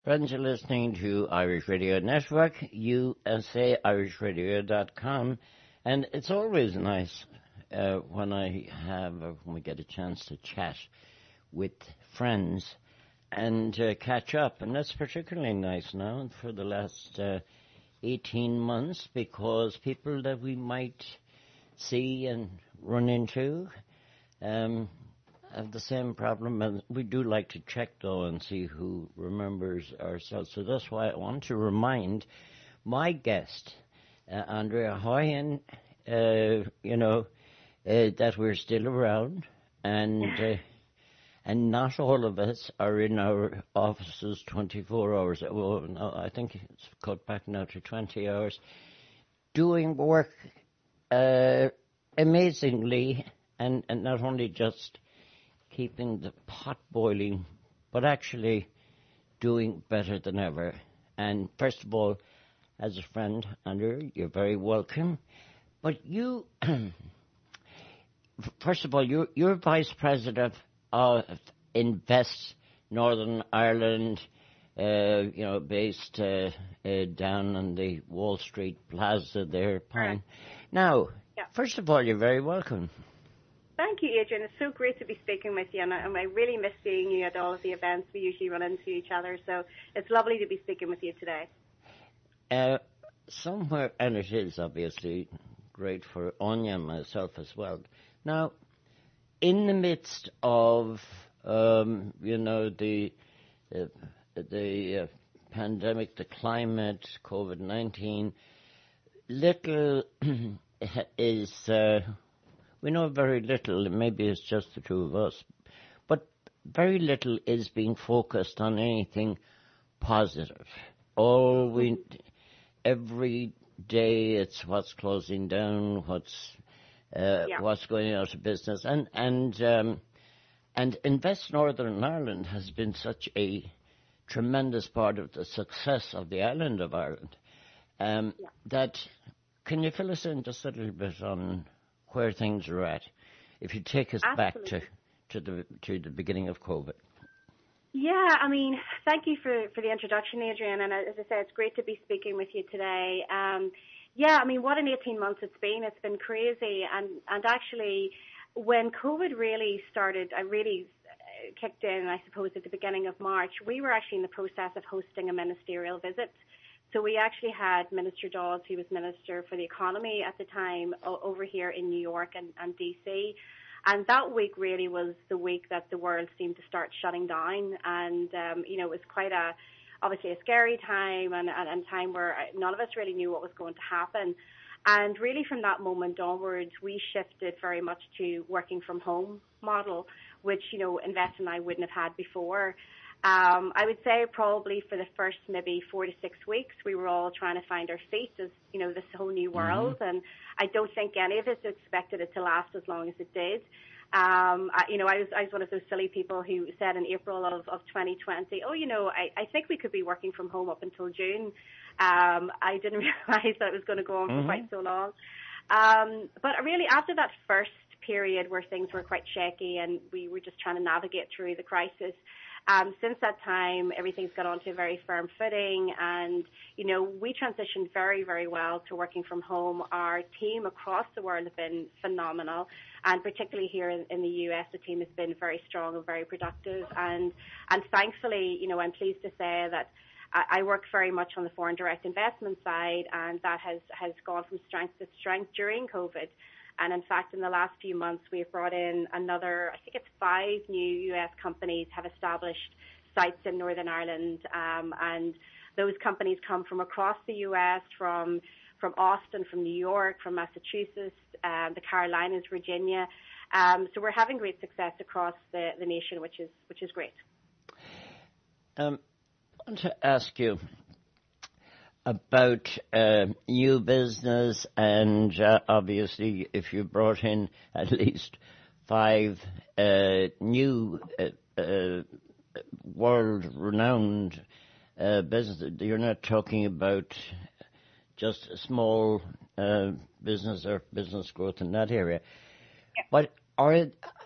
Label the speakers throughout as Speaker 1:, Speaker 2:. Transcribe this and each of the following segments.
Speaker 1: Friends are listening to Irish Radio Network, USAIrishRadio.com, and it's always nice when we get a chance to chat with friends and catch up, and that's particularly nice now for the last 18 months because people that we might see and run into have the same problem, and we do like to check though and see who remembers ourselves. So that's why I want to remind my guest, Andrea Hoyen, that we're still around, and not all of us are in our offices 24 hours. Well, no, I think it's cut back now to 20 hours, doing work amazingly, and not only just keeping the pot boiling, but actually doing better than ever. And first of all, as a friend, Andrew, you're very welcome. But you, first of all, you're Vice President of Invest Northern Ireland, based down on the Wall Street Plaza there, Pine. Now, First of all, you're very welcome.
Speaker 2: Thank you, Adrian. It's so great to be speaking with you, and I really miss seeing you at all of the events. We usually run into each other, so it's lovely to be speaking with you today.
Speaker 1: Somewhere, and it is obviously great for Anya and myself as well. Now, in the midst of, the pandemic, the climate, COVID-19, little is... we know very little, maybe it's just the two of us, but very little is being focused on anything positive. Every day it's what's closing down, what's going out of business, and Invest Northern Ireland has been such a tremendous part of the success of the island of Ireland. That, can you fill us in just a little bit on where things are at, if you take us
Speaker 2: Absolutely.
Speaker 1: back to the beginning of COVID?
Speaker 2: Yeah, I mean, thank you for the introduction, Adrian, and as I said, it's great to be speaking with you today. What an 18 months it's been. It's been crazy, and actually, when COVID really started, I really kicked in, I suppose, at the beginning of March. We were actually in the process of hosting a ministerial visit. So we actually had Minister Dawes, who was Minister for the Economy at the time, over here in New York and DC. And that week really was the week that the world seemed to start shutting down. And, it was quite obviously a scary time and time where none of us really knew what was going to happen. And really from that moment onwards, we shifted very much to working from home model, which, Invest and I wouldn't have had before. I would say probably for the first maybe 4 to 6 weeks, we were all trying to find our feet as, this whole new world. Mm-hmm. And I don't think any of us expected it to last as long as it did. I was one of those silly people who said in April of 2020, I think we could be working from home up until June. I didn't realize that it was going to go on for quite so long. But really after that first period where things were quite shaky and we were just trying to navigate through the crisis, since that time, everything's got onto a very firm footing, and, we transitioned very, very well to working from home. Our team across the world have been phenomenal, and particularly here in the US, the team has been very strong and very productive, and thankfully, I'm pleased to say that I work very much on the foreign direct investment side, and that has gone from strength to strength during COVID. And in fact, in the last few months, we've brought in another, I think it's 5 new US companies have established sites in Northern Ireland. And those companies come from across the US, from Austin, from New York, from Massachusetts, the Carolinas, Virginia. So we're having great success across the nation, which is great.
Speaker 1: I want to ask you about new business, and obviously if you brought in at least 5 new world-renowned businesses, you're not talking about just a small business or business growth in that area. Yeah. But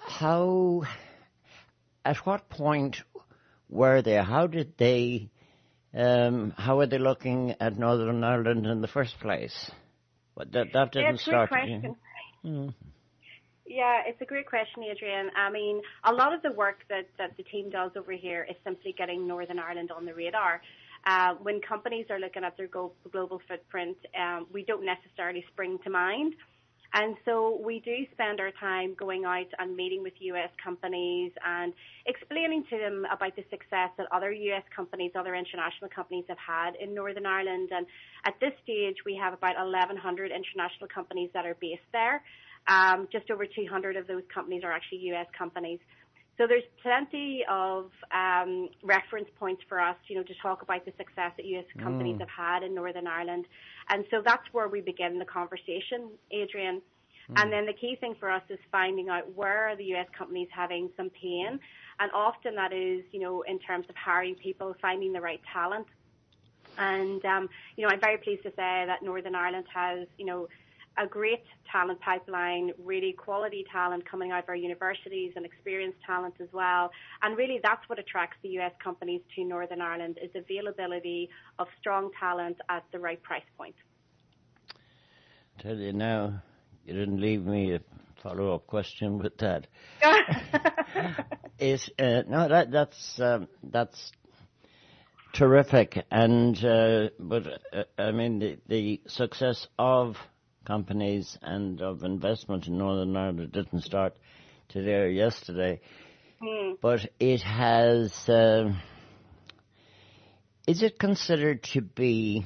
Speaker 1: at what point were they? How did they how are they looking at Northern Ireland in the first place? But that didn't start.
Speaker 2: It's a great question. Yeah, it's a great question, Adrian. I mean, a lot of the work that the team does over here is simply getting Northern Ireland on the radar. When companies are looking at their global footprint, we don't necessarily spring to mind. And so we do spend our time going out and meeting with US companies and explaining to them about the success that other US companies, other international companies have had in Northern Ireland. And at this stage, we have about 1,100 international companies that are based there. Just over 200 of those companies are actually US companies. So there's plenty of reference points for us, to talk about the success that US companies have had in Northern Ireland. And so that's where we begin the conversation, Adrian. And then the key thing for us is finding out where are the US companies having some pain. And often that is, in terms of hiring people, finding the right talent. And, I'm very pleased to say that Northern Ireland has, a great talent pipeline, really quality talent coming out of our universities and experienced talent as well. And really that's what attracts the US companies to Northern Ireland is availability of strong talent at the right price point.
Speaker 1: Tell you now, you didn't leave me a follow-up question with that. That's terrific. And I mean the success of companies and of investment in Northern Ireland didn't start today or yesterday, but it has. Is it considered to be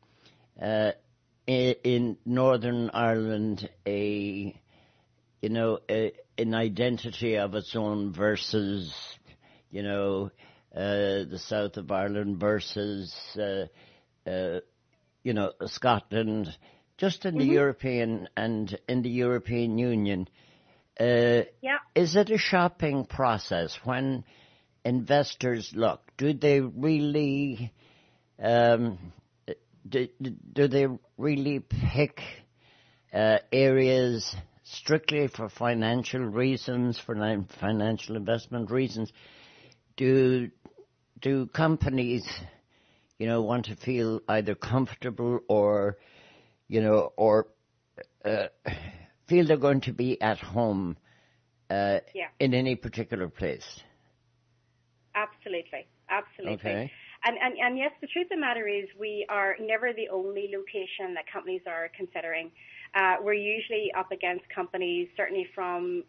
Speaker 1: in Northern Ireland an identity of its own versus the south of Ireland versus Scotland? Just in the European and in the European Union, is it a shopping process when investors look? Do they really pick areas strictly for financial reasons, for financial investment reasons? Do companies, want to feel either comfortable or feel they're going to be at home in any particular place?
Speaker 2: Absolutely.
Speaker 1: Okay.
Speaker 2: And yes, the truth of the matter is we are never the only location that companies are considering. We're usually up against companies, certainly from,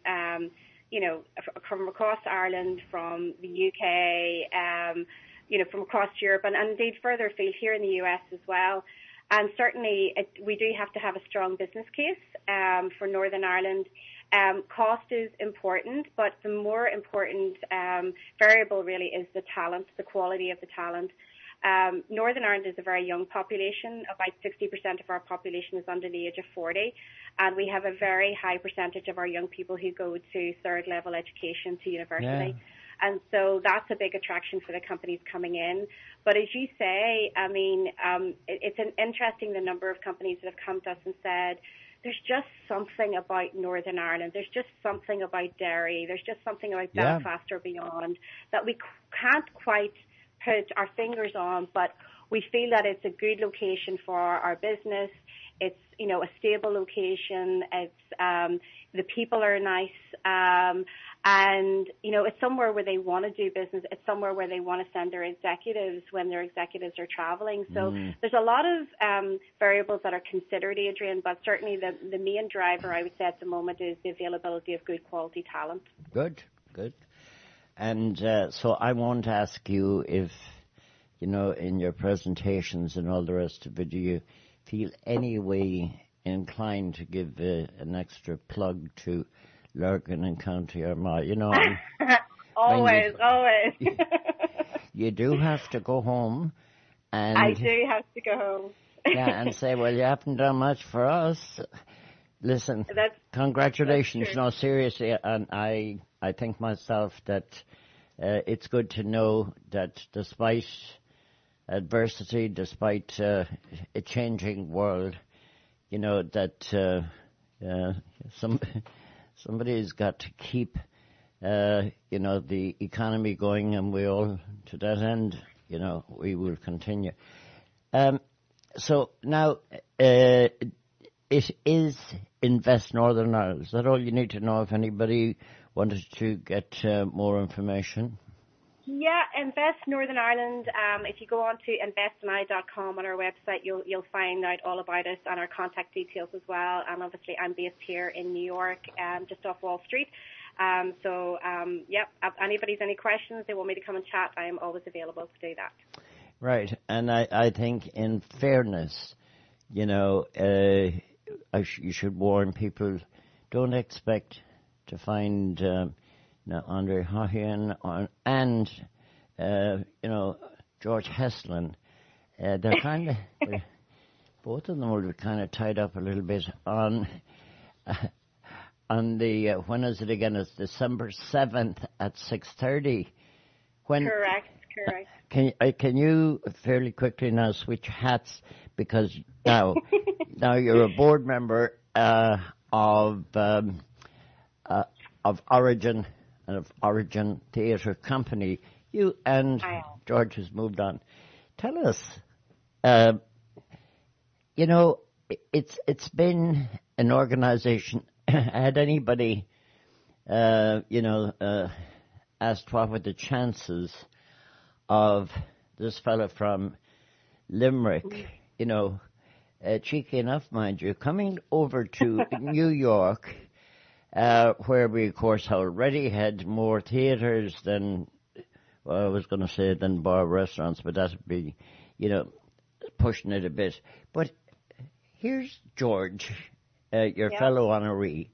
Speaker 2: from across Ireland, from the UK, from across Europe, and indeed further afield here in the US as well. And certainly we do have to have a strong business case for Northern Ireland. Cost is important, but the more important variable really is the talent, the quality of the talent. Northern Ireland is a very young population. About 60% of our population is under the age of 40. And we have a very high percentage of our young people who go to third level education, to university. Yeah. And so that's a big attraction for the companies coming in. But as you say, I mean, it's interesting the number of companies that have come to us and said, there's just something about Northern Ireland. There's just something about Derry. There's just something about Belfast or beyond that we can't quite put our fingers on, but we feel that it's a good location for our business. It's, a stable location. It's, the people are nice. And, it's somewhere where they want to do business. It's somewhere where they want to send their executives when their executives are traveling. So there's a lot of variables that are considered, Adrian, but certainly the main driver, I would say at the moment, is the availability of good quality talent.
Speaker 1: Good. And so I won't ask you if, in your presentations and all the rest of it, do you feel any way inclined to give an extra plug to Lurgan and County Armagh?
Speaker 2: Always.
Speaker 1: You do have to go home. And
Speaker 2: I do have to go home.
Speaker 1: and say, well, you haven't done much for us. Listen, congratulations. No, seriously, and I think myself that it's good to know that despite adversity, despite a changing world, that somebody's got to keep, the economy going, and we all, to that end, we will continue. So now it is Invest Northern Ireland. Is that all you need to know if anybody wanted to get more information?
Speaker 2: Yeah, Invest Northern Ireland. If you go on to investni.com on our website, you'll find out all about us and our contact details as well. And obviously, I'm based here in New York, just off Wall Street. If anybody's any questions, they want me to come and chat, I am always available to do that.
Speaker 1: Right, and I think in fairness, you should warn people, don't expect to find Andre Haughey and George Heslin. They're kind of, both of them will be kind of tied up a little bit on the, when is it again? It's December 7th at 6:30.
Speaker 2: Correct.
Speaker 1: Can you fairly quickly now switch hats, because now you're a board member of Origin and of Origin Theatre Company. You and George has moved on. Tell us, it's been an organisation. Had anybody, asked what were the chances of this fella from Limerick, cheeky enough, mind you, coming over to New York, where we, of course, already had more theatres than, well, I was going to say than bar restaurants, but that would be, pushing it a bit. But here's George, your fellow honoree,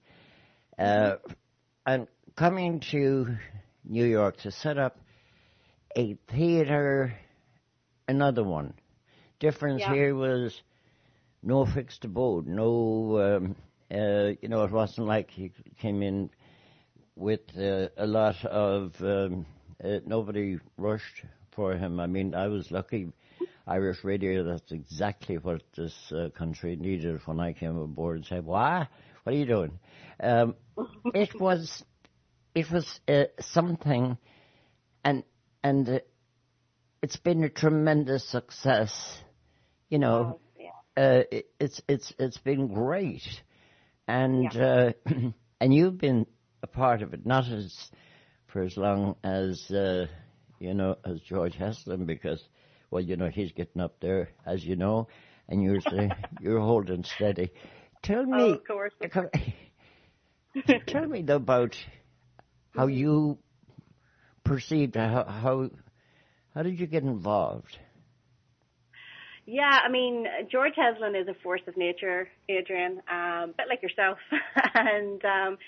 Speaker 1: and coming to New York to set up a theatre, another one. Difference here was no fixed abode, no, it wasn't like he came in with a lot of, nobody rushed for him. I mean, I was lucky. Irish radio, that's exactly what this country needed when I came aboard and said, what are you doing? It was something, and it's been a tremendous success. It's been great, and and you've been a part of it, not for as long as as George Heslin, because he's getting up there, as you know, and you're holding steady. Tell me,
Speaker 2: of course.
Speaker 1: Tell me about how you perceived how did you get involved?
Speaker 2: Yeah, I mean, George Heslin is a force of nature, Adrian, a bit like yourself. And,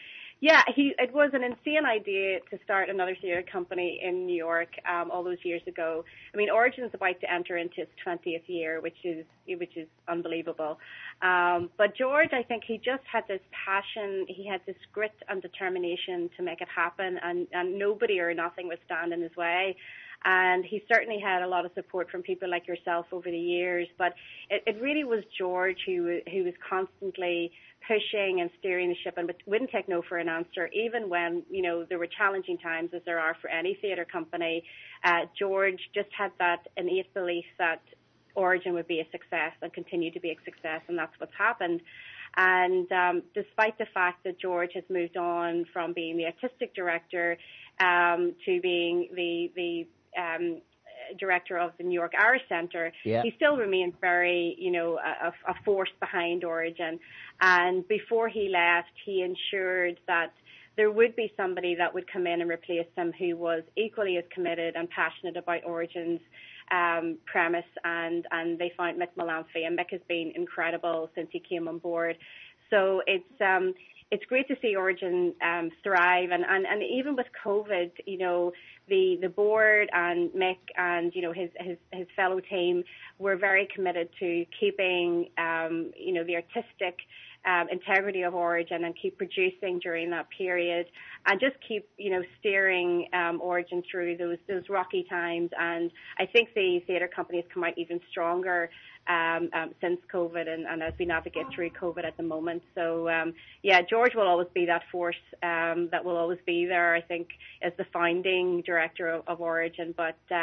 Speaker 2: it was an insane idea to start another theatre company in New York all those years ago. I mean, Origin is about to enter into its 20th year, which is unbelievable. But George, I think he just had this passion, he had this grit and determination to make it happen, and nobody or nothing would stand in his way. And he certainly had a lot of support from people like yourself over the years. But it really was George who was constantly pushing and steering the ship and wouldn't take no for an answer, even when, there were challenging times, as there are for any theatre company. George just had that innate belief that Origin would be a success and continue to be a success, and that's what's happened. And despite the fact that George has moved on from being the artistic director to being the director of the New York Irish Centre, he still remains very, a force behind Origin. And before he left, he ensured that there would be somebody that would come in and replace him who was equally as committed and passionate about Origin's premise, and they found Mick Melanphy, and Mick has been incredible since he came on board. So it's great to see Origin thrive, and even with COVID, the board and Mick and his fellow team were very committed to keeping the artistic integrity of Origin and keep producing during that period, and just keep steering Origin through those rocky times. And I think the theatre company has come out even stronger since COVID and as we navigate through COVID at the moment. So George will always be that force that will always be there, I think, as the founding director of Origin. But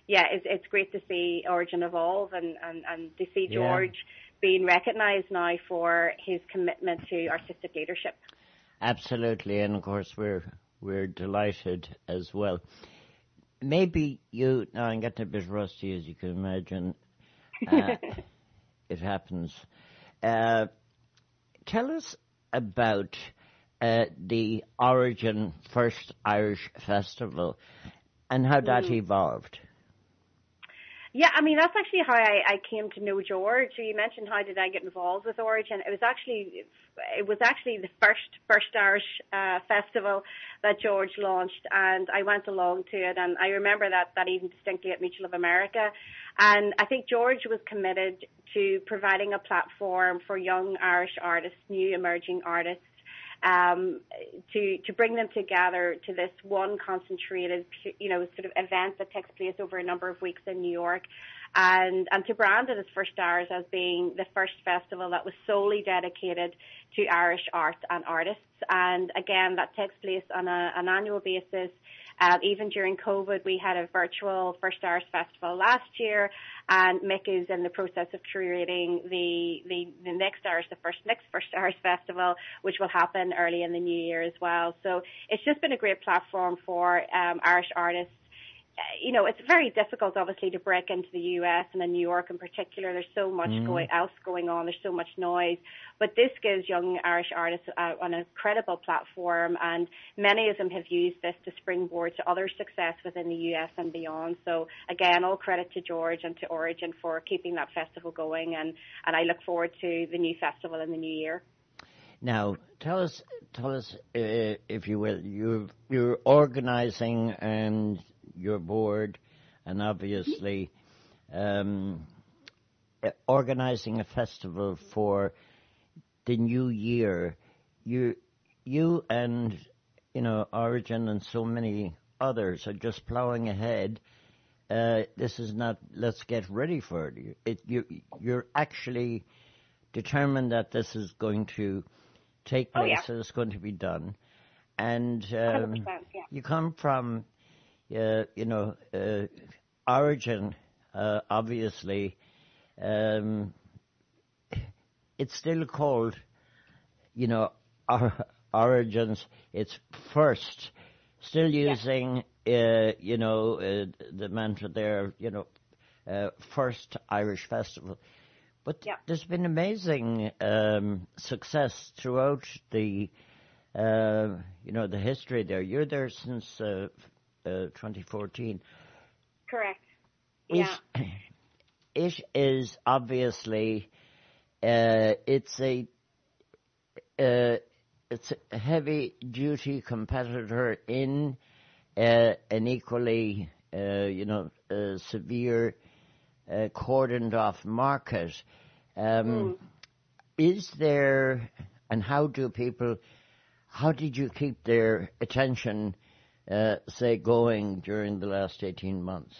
Speaker 2: it's great to see Origin evolve and to see
Speaker 1: Yeah.
Speaker 2: George being recognised now for his commitment to artistic leadership.
Speaker 1: Absolutely, and of course we're delighted as well. Maybe you, now I'm getting a bit rusty, as you can imagine. It happens. Tell us about the Origin First Irish Festival and how that evolved.
Speaker 2: Yeah, I mean, that's actually how I came to know George. So you mentioned how did I get involved with Origin. It was actually the first Irish festival that George launched, and I went along to it, and I remember that even distinctly at Mutual of America. And I think George was committed to providing a platform for young Irish artists, new emerging artists, to bring them together to this one concentrated, sort of event that takes place over a number of weeks in New York, and to brand it as First Irish as being the first festival that was solely dedicated to Irish art and artists. And again, that takes place on an annual basis. Even during COVID, we had a virtual First Irish Festival last year, and Mick is in the process of curating the next First Irish Festival, which will happen early in the new year as well. So it's just been a great platform for Irish artists. It's very difficult, obviously, to break into the US and in New York in particular. There's so much going on. There's so much noise. But this gives young Irish artists an incredible platform, and many of them have used this to springboard to other success within the US and beyond. So, again, all credit to George and to Origin for keeping that festival going, and I look forward to the new festival in the new year.
Speaker 1: Now, tell us, if you will, you're organising and your board, and obviously organising a festival for the new year. You and Origin and so many others are just ploughing ahead. This is not let's get ready for it. You're actually determined that this is going to take place, and it's going to be done. And you come from Origin, obviously, it's still called, Origins. It's first, still using, the mantra there, First Irish Festival. But there's been amazing success throughout the history there. You're there since 2014.
Speaker 2: Correct.
Speaker 1: It is obviously it's a heavy duty competitor in an equally severe cordoned off market. Is there, and how did you keep their attention going during the last 18 months?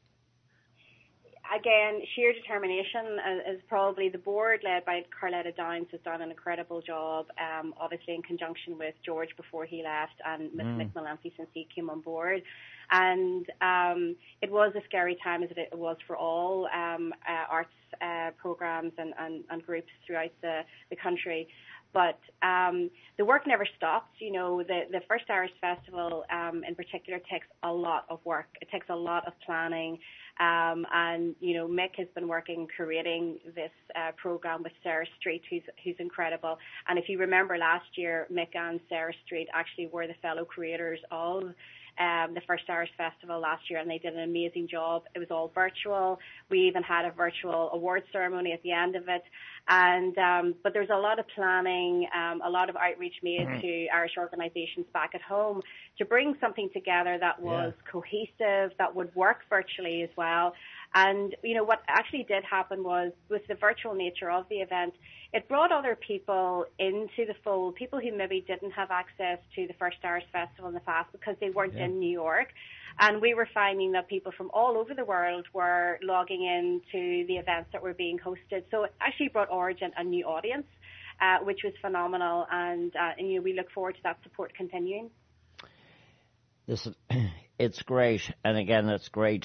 Speaker 2: Again, sheer determination is probably the board led by Carletta Downs has done an incredible job, obviously in conjunction with George before he left and with Mick Mullanthy since he came on board. And it was a scary time, as it was for all arts programs and groups throughout the country. But the work never stopped. The First Irish Festival in particular takes a lot of work. It takes a lot of planning. And Mick has been working curating this program with Sarah Street, who's incredible. And if you remember last year, Mick and Sarah Street actually were the fellow creators of the First Irish Festival last year, and they did an amazing job. It was all virtual. We even had a virtual award ceremony at the end of it. And but there's a lot of planning, a lot of outreach made to Irish organisations back at home to bring something together that was cohesive, that would work virtually as well. And, what actually did happen was, with the virtual nature of the event, it brought other people into the fold, people who maybe didn't have access to the First Irish Festival in the past because they weren't in New York. And we were finding that people from all over the world were logging in to the events that were being hosted. So it actually brought Origin a new audience, which was phenomenal. And we look forward to that support continuing.
Speaker 1: It's great. And again, it's great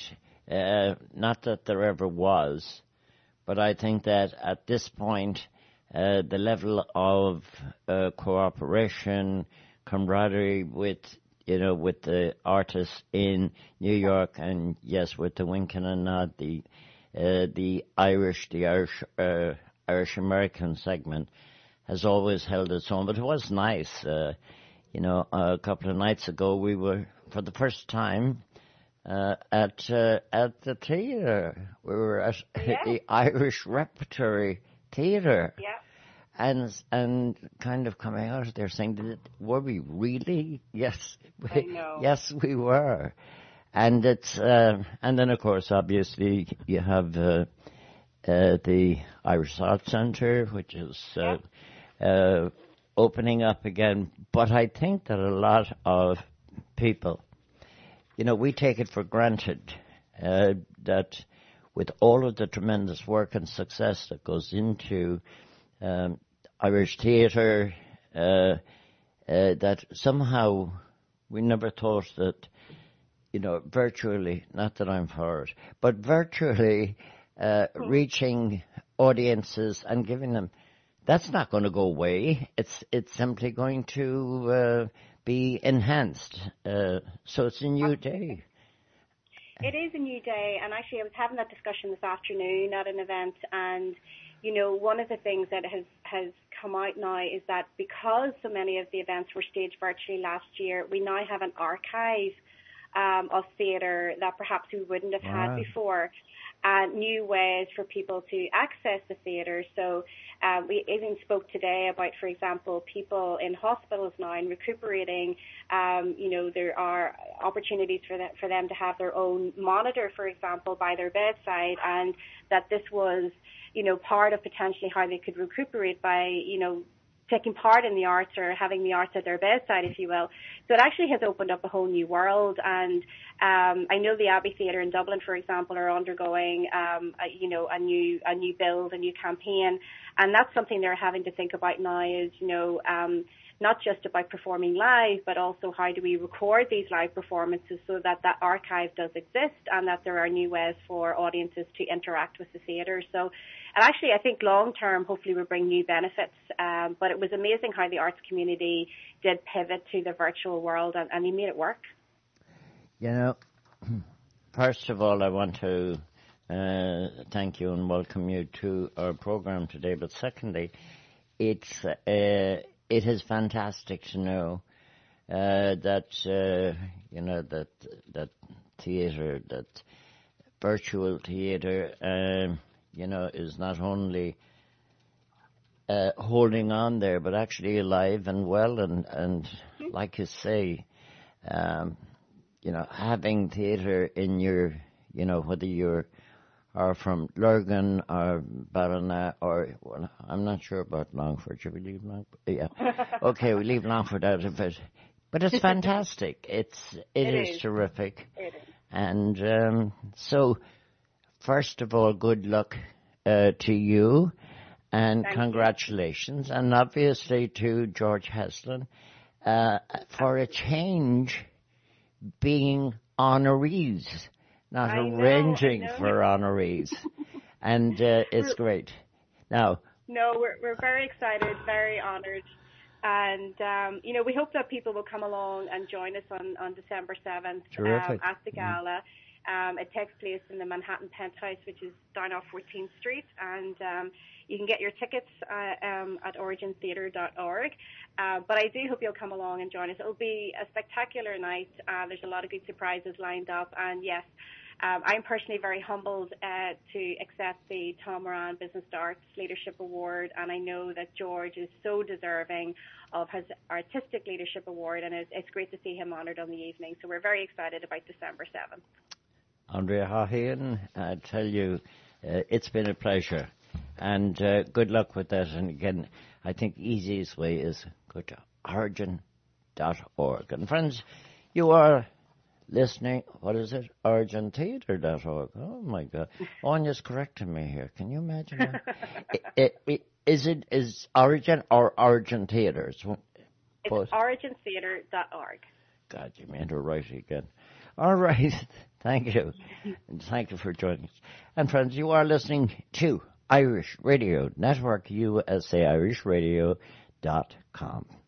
Speaker 1: Not that there ever was, but I think that at this point, the level of cooperation, camaraderie with the artists in New York, and yes, with the wink and a nod, the Irish American segment has always held its own. But it was nice. A couple of nights ago, we were for the first time at the theatre. We were at the Irish Repertory Theatre.
Speaker 2: Yeah.
Speaker 1: And kind of coming out of there saying, were we really? Yes,
Speaker 2: I know.
Speaker 1: Yes, we were. And it's and then of course, obviously, you have the Irish Arts Centre, which is opening up again. But I think that a lot of people, we take it for granted that with all of the tremendous work and success that goes into Irish theatre, that somehow we never thought that, virtually, not that I'm for it, but virtually reaching audiences and giving them, that's not going to go away. It's simply going to be enhanced. So it's a new day.
Speaker 2: It is a new day, and actually I was having that discussion this afternoon at an event, and one of the things that has come out now is that because so many of the events were staged virtually last year, we now have an archive of theatre that perhaps we wouldn't have had before, and new ways for people to access the theatre. So we even spoke today about, for example, people in hospitals now and recuperating. There are opportunities for them to have their own monitor, for example, by their bedside, and that this was part of potentially how they could recuperate by, taking part in the arts or having the arts at their bedside, if you will. So it actually has opened up a whole new world. And I know the Abbey Theatre in Dublin, for example, are undergoing, a new build, a new campaign. And that's something they're having to think about now is, not just about performing live, but also how do we record these live performances so that that archive does exist and that there are new ways for audiences to interact with the theatre. So, and actually, I think long term, hopefully, will bring new benefits. But it was amazing how the arts community did pivot to the virtual world, and they made it work.
Speaker 1: First of all, I want to thank you and welcome you to our program today. But secondly, it is fantastic to know that theatre, that virtual theatre, is not only holding on there, but actually alive and well, and like you say, having theatre in your, whether you're or from Lurgan or Ballina or, well, I'm not sure about Longford. Should we leave Longford? Yeah. Okay, we leave Longford out of it. But it's fantastic. It is terrific.
Speaker 2: It is.
Speaker 1: And so, first of all, good luck to you, and
Speaker 2: Thank
Speaker 1: congratulations. You. And obviously to George Heslin for a change being honorees. Not arranging for honorees. And it's great. Now.
Speaker 2: No, we're very excited, very honoured. And, we hope that people will come along and join us on December 7th at the gala. It takes place in the Manhattan Penthouse, which is down off 14th Street. And you can get your tickets at origintheatre.org. But I do hope you'll come along and join us. It'll be a spectacular night. There's a lot of good surprises lined up. And yes, I'm personally very humbled to accept the Tom Moran Business Arts Leadership Award, and I know that George is so deserving of his Artistic Leadership Award, and it's great to see him honoured on the evening. So we're very excited about December 7th.
Speaker 1: Andrea Haughey, I tell you, it's been a pleasure, and good luck with that. And again, I think the easiest way is go to origin.org. And friends, you are listening, what is it? OriginTheatre.org. Oh my God. Anya's correcting me here. Can you imagine that? Is Origin or Origin Theatre?
Speaker 2: It's OriginTheatre.org.
Speaker 1: God, you made her right again. All right. Thank you. And thank you for joining us. And friends, you are listening to Irish Radio Network, USA, irishradio.com.